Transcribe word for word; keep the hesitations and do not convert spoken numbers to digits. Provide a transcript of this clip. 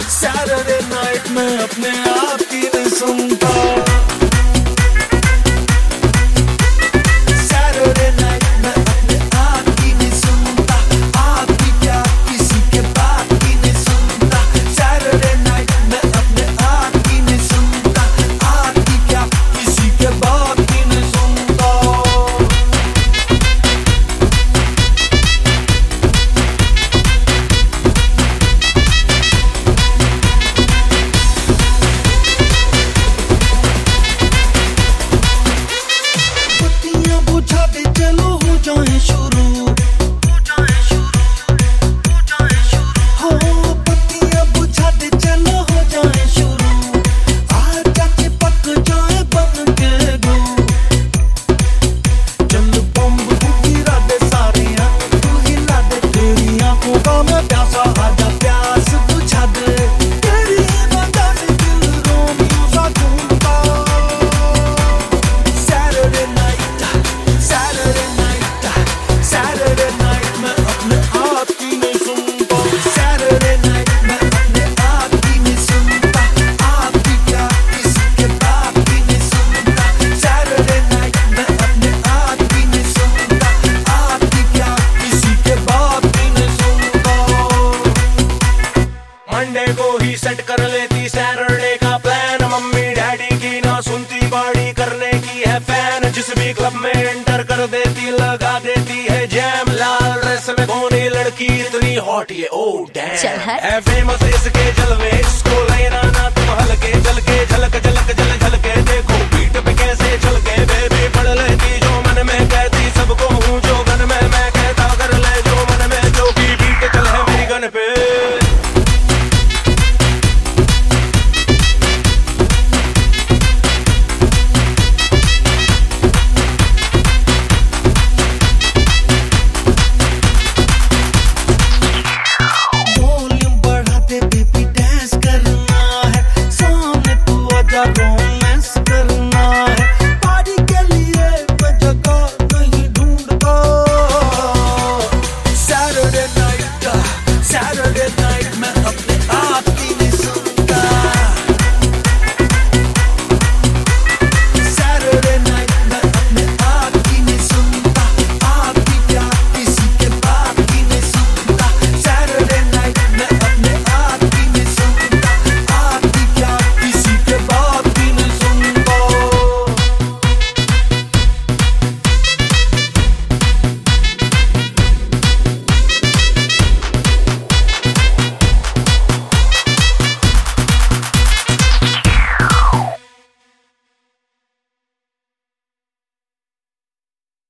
Saturday night में अपने आप की नहीं सुनता। सैटरडे नाइट में अपने आप की नहीं सुनता। आप की क्या किसी के बात की नहीं सुनता। सैटरडे नाइट में अपने आप की नहीं सुनता। आप की क्या किसी के बात की नहीं सुनता। मंडे को ही सेट कर लेती सैटरडे का प्लान। मम्मी डैडी की ना सुनती, पार्टी करने की है फैन। जिस भी क्लब में एंटर कर देती, लगा देती है जैम। लाल ड्रेस में कौन लड़की इतनी हॉट, ये ओ डैम है फेमस इसके जलवे।